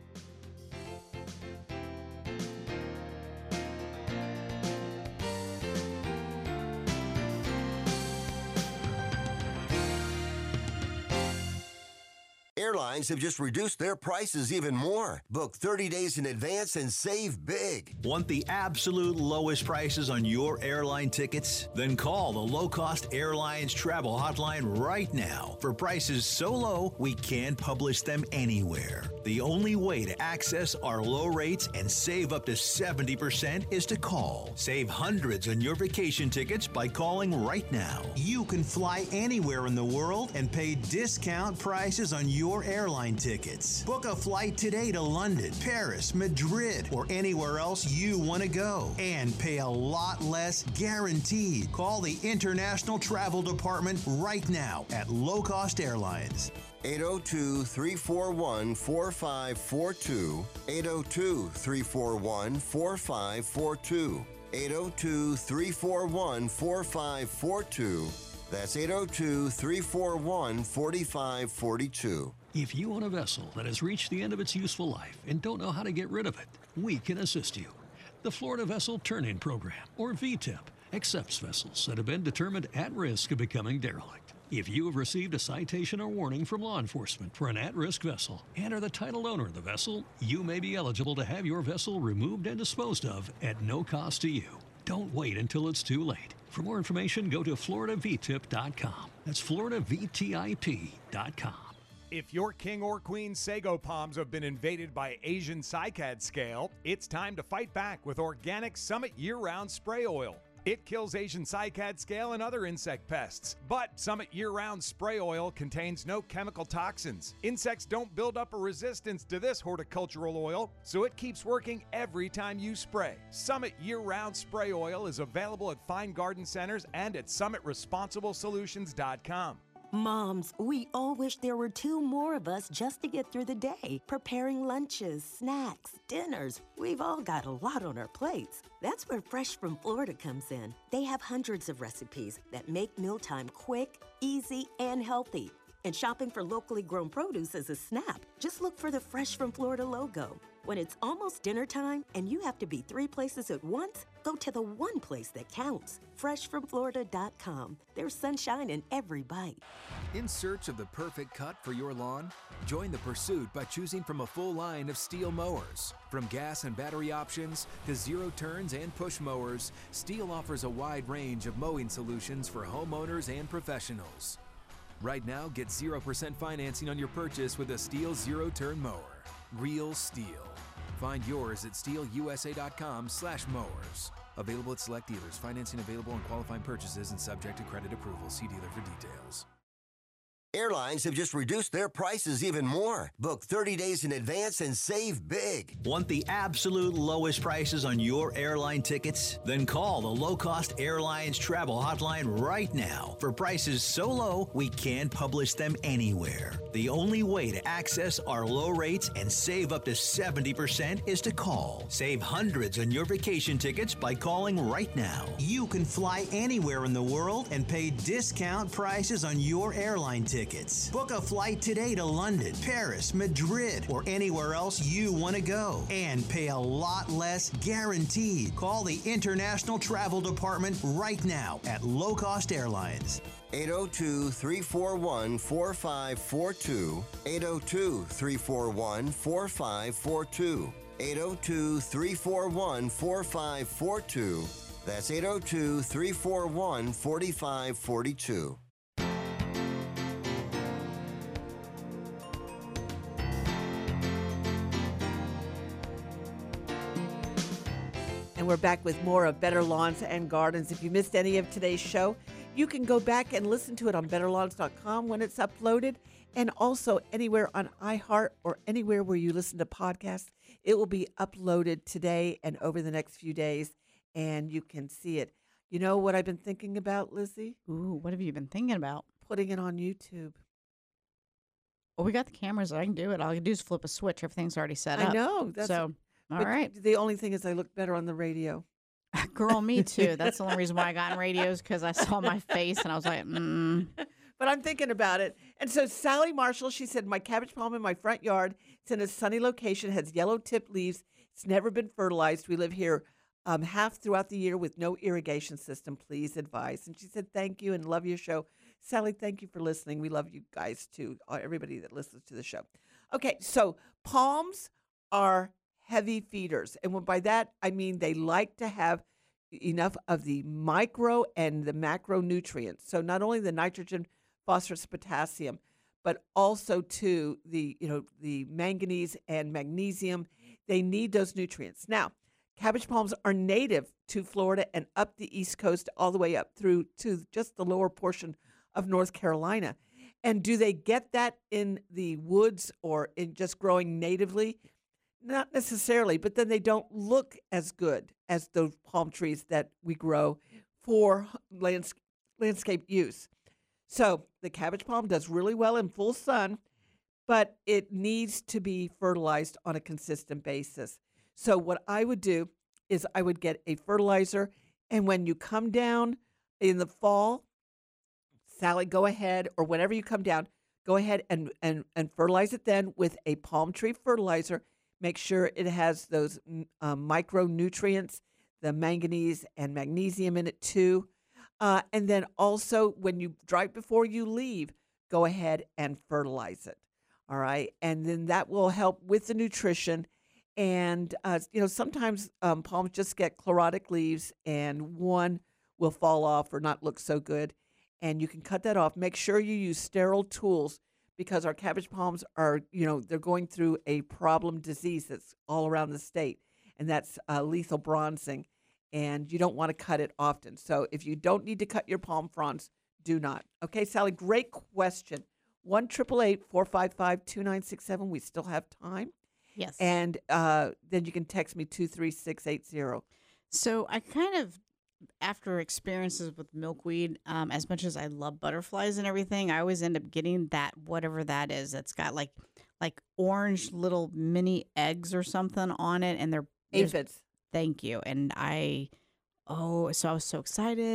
S11: Airlines have just reduced their prices even more. Book thirty days in advance and save big.
S10: Want the absolute lowest prices on your airline tickets? Then call the Low Cost Airlines Travel Hotline right now for prices so low we can't publish them anywhere. The only way to access our low rates and save up to seventy percent is to call. Save hundreds on your vacation tickets by calling right now. You can fly anywhere in the world and pay discount prices on your airline tickets. Book a flight today to London, Paris, Madrid, or anywhere else you want to go and pay a lot less guaranteed. Call the International Travel Department right now at Low Cost Airlines.
S11: eight oh two, three four one, four five four two. eight oh two, three four one, four five four two. eight oh two, three four one, four five four two. That's eight oh two, three four one, four five four two.
S17: If you own a vessel that has reached the end of its useful life and don't know how to get rid of it, we can assist you. The Florida Vessel Turn-In Program, or V TIP, accepts vessels that have been determined at risk of becoming derelict. If you have received a citation or warning from law enforcement for an at-risk vessel and are the title owner of the vessel, you may be eligible to have your vessel removed and disposed of at no cost to you. Don't wait until it's too late. For more information, go to florida v tip dot com. That's florida v tip dot com.
S18: If your king or queen sago palms have been invaded by Asian cycad scale, it's time to fight back with organic Summit year-round spray oil. It kills Asian cycad scale and other insect pests. But Summit year-round spray oil contains no chemical toxins. Insects don't build up a resistance to this horticultural oil, so it keeps working every time you spray. Summit year-round spray oil is available at fine garden centers and at summit responsible solutions dot com.
S19: Moms, we all wish there were two more of us just to get through the day, preparing lunches, snacks, dinners. We've all got a lot on our plates. That's where Fresh from Florida comes in. They have hundreds of recipes that make mealtime quick, easy, and healthy. And shopping for locally grown produce is a snap. Just look for the Fresh from Florida logo. When it's almost dinner time and you have to be three places at once, go to the one place that counts. fresh from florida dot com. There's sunshine in every bite.
S6: In search of the perfect cut for your lawn? Join the pursuit by choosing from a full line of Steel mowers. From gas and battery options to zero turns and push mowers, Steel offers a wide range of mowing solutions for homeowners and professionals. Right now, get zero percent financing on your purchase with a Steel zero turn mower. Real Steel. Find yours at steel u s a dot com slash mowers. Available at select dealers. Financing available on qualifying purchases and subject to credit approval. See dealer for details.
S11: Airlines have just reduced their prices even more. Book thirty days in advance and save big.
S10: Want the absolute lowest prices on your airline tickets? Then call the Low Cost Airlines Travel Hotline right now for prices so low we can't publish them anywhere. The only way to access our low rates and save up to seventy percent is to call. Save hundreds on your vacation tickets by calling right now. You can fly anywhere in the world and pay discount prices on your airline tickets. Tickets. Book a flight today to London, Paris, Madrid, or anywhere else you want to go and pay a lot less guaranteed. Call the International Travel Department right now at Low Cost Airlines.
S11: eight oh two, three four one, four five four two. eight oh two, three four one, four five four two. eight oh two, three four one, four five four two. That's eight oh two, three four one, four five four two.
S1: And we're back with more of Better Lawns and Gardens. If you missed any of today's show, you can go back and listen to it on better lawns dot com when it's uploaded, and also anywhere on iHeart or anywhere where you listen to podcasts. It will be uploaded today and over the next few days, and you can see it. You know what I've been thinking about, Lizzie?
S2: Ooh, what have you been thinking about?
S1: Putting it on YouTube.
S2: Well, we got the cameras. I can do it. All I can do is flip a switch. Everything's already set
S1: I
S2: up.
S1: know. That's,
S2: so, all
S1: but
S2: right.
S1: The only thing is I look better on the radio.
S2: Girl, me too. That's the only reason why I got in radios, because I saw my face and I was like, mm.
S1: But I'm thinking about it. And so Sally Marshall, she said, my cabbage palm in my front yard, it's in a sunny location, has yellow tipped leaves. It's never been fertilized. We live here um, half throughout the year with no irrigation system. Please advise. And she said, thank you and love your show. Sally, thank you for listening. We love you guys too, everybody that listens to the show. Okay, so palms are heavy feeders. And by that, I mean they like to have enough of the micro and the macronutrients. So not only the nitrogen, phosphorus, potassium, but also too the, you know, the manganese and magnesium. They need those nutrients. Now, cabbage palms are native to Florida and up the East Coast all the way up through to just the lower portion of North Carolina. And do they get that in the woods or in just growing natively? Not necessarily, but then they don't look as good as those palm trees that we grow for lands- landscape use. So the cabbage palm does really well in full sun, but it needs to be fertilized on a consistent basis. So what I would do is I would get a fertilizer, and when you come down in the fall, Sally, go ahead, or whenever you come down, go ahead and, and, and fertilize it then with a palm tree fertilizer. Make sure it has those um, micronutrients, the manganese and magnesium in it too. Uh, and then also when you, right before you leave, go ahead and fertilize it. All right. And then that will help with the nutrition. And, uh, you know, sometimes um, palms just get chlorotic leaves and one will fall off or not look so good. And you can cut that off. Make sure you use sterile tools, because our cabbage palms are, you know, they're going through a problem disease that's all around the state, and that's uh, lethal bronzing, and you don't want to cut it often. So if you don't need to cut your palm fronds, do not. Okay, Sally, great question. one eight eight eight, four five five, two nine six seven. We still have time.
S2: Yes.
S1: And uh, then you can text me two three six eight zero.
S2: So I kind of, after experiences with milkweed, um, as much as I love butterflies and everything, I always end up getting that, whatever that is. It's got like like orange little mini eggs or something on it, and they're
S1: aphids.
S2: Thank you. And I, oh, so I was so excited.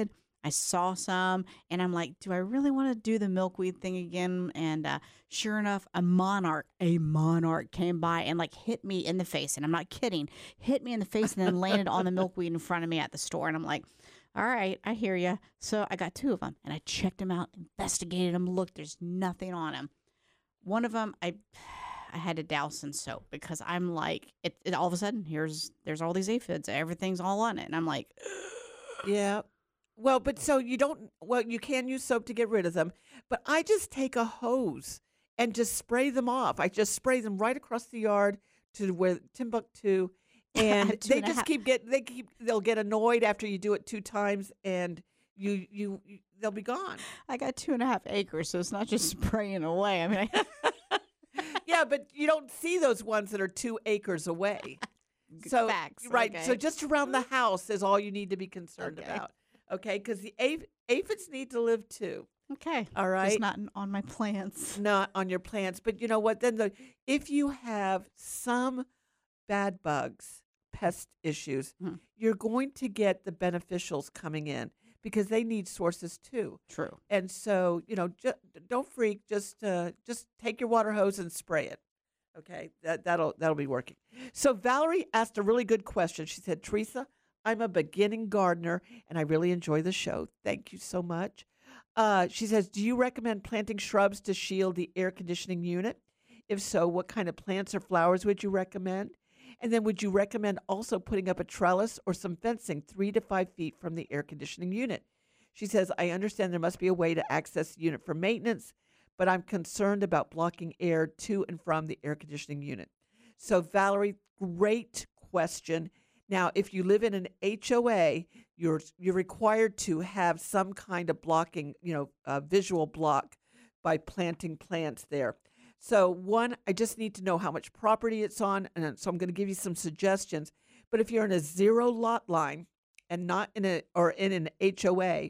S2: I saw some, and I'm like, do I really want to do the milkweed thing again? And uh, sure enough, a monarch, a monarch came by and like hit me in the face. And I'm not kidding, hit me in the face and then landed on the milkweed in front of me at the store. And I'm like, all right, I hear you. So I got two of them, and I checked them out, investigated them. Look, there's nothing on them. One of them, I, I had to douse in soap because I'm like, it, it all of a sudden, here's there's all these aphids, everything's all on it, and I'm like,
S1: yeah. Well, but so you don't, well, you can use soap to get rid of them, but I just take a hose and just spray them off. I just spray them right across the yard to where Timbuktu, and they
S2: and a
S1: just
S2: half.
S1: keep get, they keep, they'll get annoyed after you do it two times, and you, you, you they'll be gone.
S2: I got two and a half acres, so it's not just spraying away. I mean, I,
S1: Yeah, but you don't see those ones that are two acres away. So,
S2: Facts,
S1: right.
S2: okay.
S1: So just around the house is all you need to be concerned
S2: Okay.
S1: about. Okay, because the aph- aphids need to live too.
S2: okay,
S1: All right.
S2: just not on my plants.
S1: Not on your plants, but you know what? Then the if you have some bad bugs, pest issues,
S2: Hmm.
S1: you're going to get the beneficials coming in because they need sources too.
S2: True.
S1: And so you know, ju- don't freak. Just uh, just take your water hose and spray it. Okay, that that'll that'll be working. So Valerie asked a really good question. She said, "Teresa, I'm a beginning gardener and I really enjoy the show. Thank you so much." Uh, she says, "Do you recommend planting shrubs to shield the air conditioning unit? If so, what kind of plants or flowers would you recommend? And then would you recommend also putting up a trellis or some fencing three to five feet from the air conditioning unit?" She says, "I understand there must be a way to access the unit for maintenance, but I'm concerned about blocking air to and from the air conditioning unit." So Valerie, great question. Now, if you live in an H O A, you're you're required to have some kind of blocking, you know, uh, visual block by planting plants there. So one, I just need to know how much property it's on, and so I'm going to give you some suggestions. But if you're in a zero lot line and not in a or in an H O A,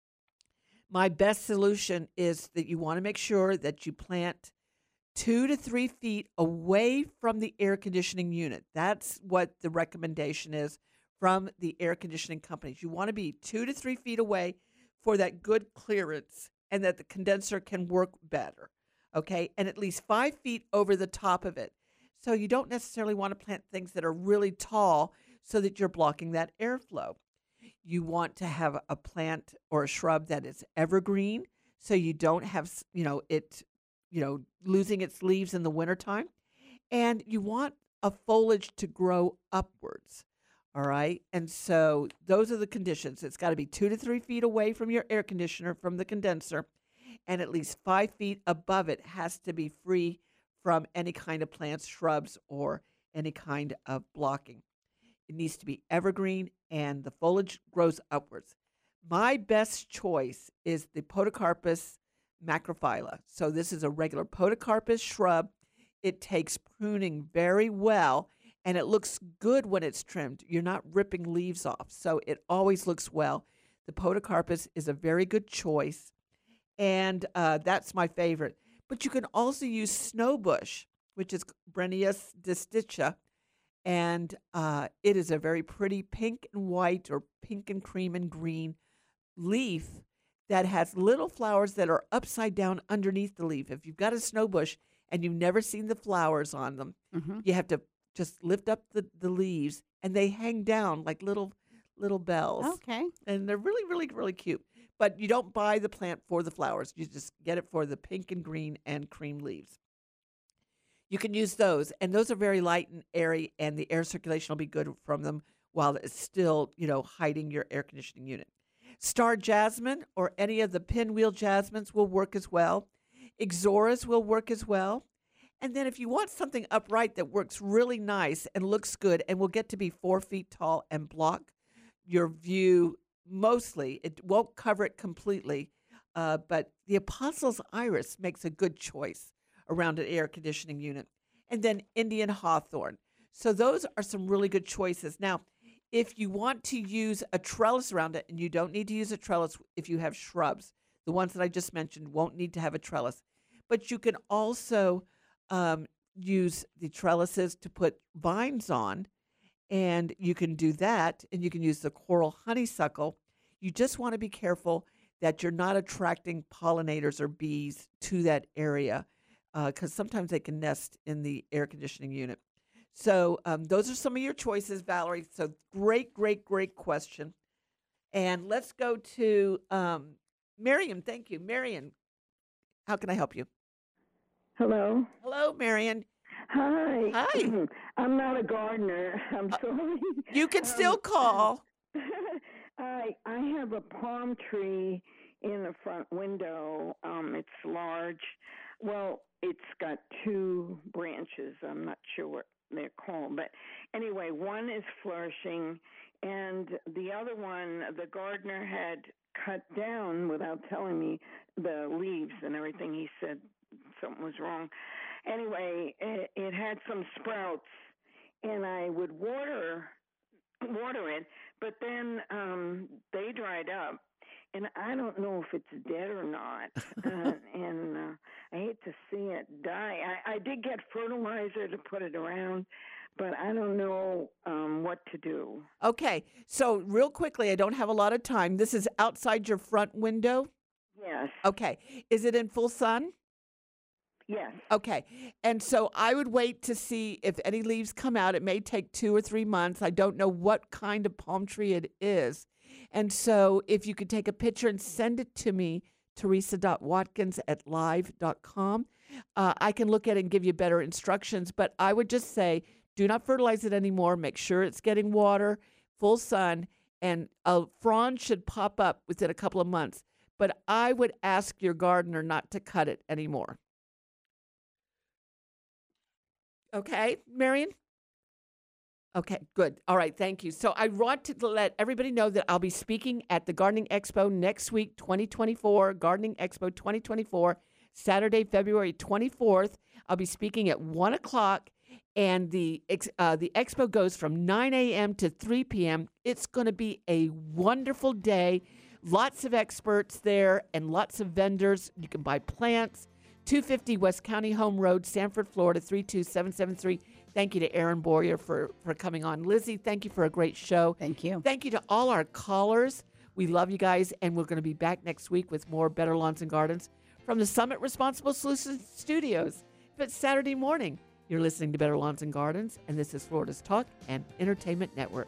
S1: my best solution is that you want to make sure that you plant two to three feet away from the air conditioning unit. That's what the recommendation is from the air conditioning companies. You want to be two to three feet away for that good clearance and that the condenser can work better. Okay, and at least five feet over the top of it. So you don't necessarily want to plant things that are really tall so that you're blocking that airflow. You want to have a plant or a shrub that is evergreen, so you don't have, s- you know, it, you know, losing its leaves in the wintertime. And you want a foliage to grow upwards. All right. And so those are the conditions. It's got to be two to three feet away from your air conditioner, from the condenser, and at least five feet above it has to be free from any kind of plants, shrubs, or any kind of blocking. It needs to be evergreen, and the foliage grows upwards. My best choice is the Podocarpus macrophylla. So this is a regular Podocarpus shrub. It takes pruning very well, and it looks good when it's trimmed. You're not ripping leaves off, so it always looks well. The Podocarpus is a very good choice, and uh, that's my favorite. But you can also use snowbush, which is Brennius disticha, and uh, it is a very pretty pink and white or pink and cream and green leaf that has little flowers that are upside down underneath the leaf. If you've got a snowbush and you've never seen the flowers on them,
S2: Mm-hmm.
S1: you have to just lift up the, the leaves, and they hang down like little little bells.
S2: Okay.
S1: And they're really, really, really cute. But you don't buy the plant for the flowers. You just get it for the pink and green and cream leaves. You can use those, and those are very light and airy, and the air circulation will be good from them while it's still, you know, hiding your air conditioning unit. Star jasmine or any of the pinwheel jasmines will work as well. Ixoras will work as well. And then if you want something upright that works really nice and looks good and will get to be four feet tall and block your view mostly, it won't cover it completely, uh, but the Apostle's Iris makes a good choice around an air conditioning unit. And then Indian hawthorn. So those are some really good choices. Now, if you want to use a trellis around it, and you don't need to use a trellis if you have shrubs, the ones that I just mentioned won't need to have a trellis. But you can also um, use the trellises to put vines on, and you can do that, and you can use the coral honeysuckle. You just want to be careful that you're not attracting pollinators or bees to that area because uh, sometimes they can nest in the air conditioning unit. So um, those are some of your choices, Valerie. So great, great, great question. And let's go to um, Marion. Thank you. Marion, how can I help you?
S20: Hello.
S1: Hello, Marion.
S20: Hi.
S1: Hi.
S20: I'm not a gardener. I'm sorry.
S1: You can still
S20: Um,
S1: call.
S20: I I have a palm tree in the front window. Um, it's large. Well, it's got two branches. I'm not sure what they're called, but anyway, one is flourishing, and the other one, the gardener had cut down without telling me the leaves and everything. He said something was wrong. Anyway, it, it had some sprouts, and I would water water it, but then um, they dried up, and I don't know if it's dead or not. uh, and uh, I hate to see it die. I, I did get fertilizer to put it around, but I don't know um, what to do.
S1: Okay, so real quickly, I don't have a lot of time. This is outside your front window?
S20: Yes.
S1: Okay. Is it in full sun?
S20: Yes.
S1: Okay. And so I would wait to see if any leaves come out. It may take two or three months. I don't know what kind of palm tree it is. And so if you could take a picture and send it to me, teresa dot watkins at live dot com, uh, I can look at it and give you better instructions. But I would just say, do not fertilize it anymore. Make sure it's getting water, full sun, and a frond should pop up within a couple of months. But I would ask your gardener not to cut it anymore. Okay, Marion? Okay, good. All right, thank you. So I want to let everybody know that I'll be speaking at the Gardening Expo next week, twenty twenty-four, Gardening Expo twenty twenty-four, Saturday, February twenty-fourth. I'll be speaking at one o'clock, and the uh, the expo goes from nine a.m. to three p.m. It's going to be a wonderful day. Lots of experts there and lots of vendors. You can buy plants. two fifty West County Home Road, Sanford, Florida, three two seven seven three. Thank you to Aaron Boyer for, for coming on. Lizzie, thank you for a great show.
S2: Thank you.
S1: Thank you to all our callers. We love you guys, and we're going to be back next week with more Better Lawns and Gardens from the Summit Responsible Solutions Studios. If it's Saturday morning, you're listening to Better Lawns and Gardens, and this is Florida's Talk and Entertainment Network.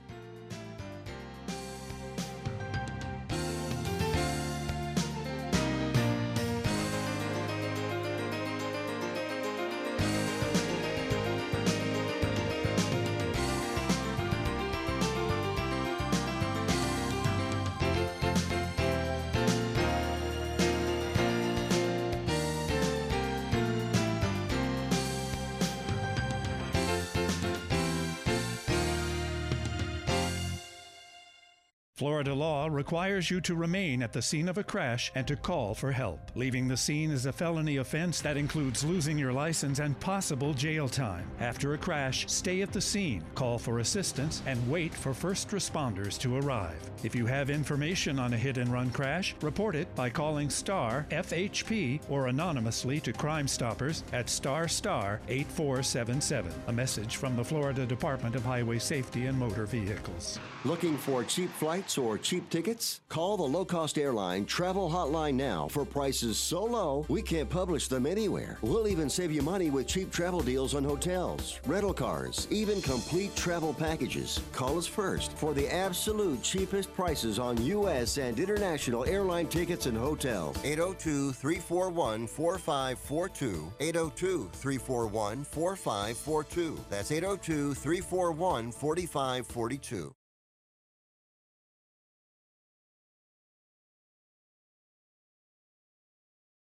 S9: Florida law requires you to remain at the scene of a crash and to call for help. Leaving the scene is a felony offense that includes losing your license and possible jail time. After a crash, stay at the scene, call for assistance, and wait for first responders to arrive. If you have information on a hit-and-run crash, report it by calling STAR F H P or anonymously to Crime Stoppers at star star eight four seven seven. A message from the Florida Department of Highway Safety and Motor Vehicles.
S15: Looking for cheap flights or cheap tickets? Call the low-cost airline travel hotline now for prices so low we can't publish them anywhere. We'll even save you money with cheap travel deals on hotels, rental cars, even complete travel packages. Call us first for the absolute cheapest prices on U S and international airline tickets and hotels.
S11: eight oh two, three four one, four five four two. eight oh two, three four one, four five four two. That's eight oh two, three four one, four five four two.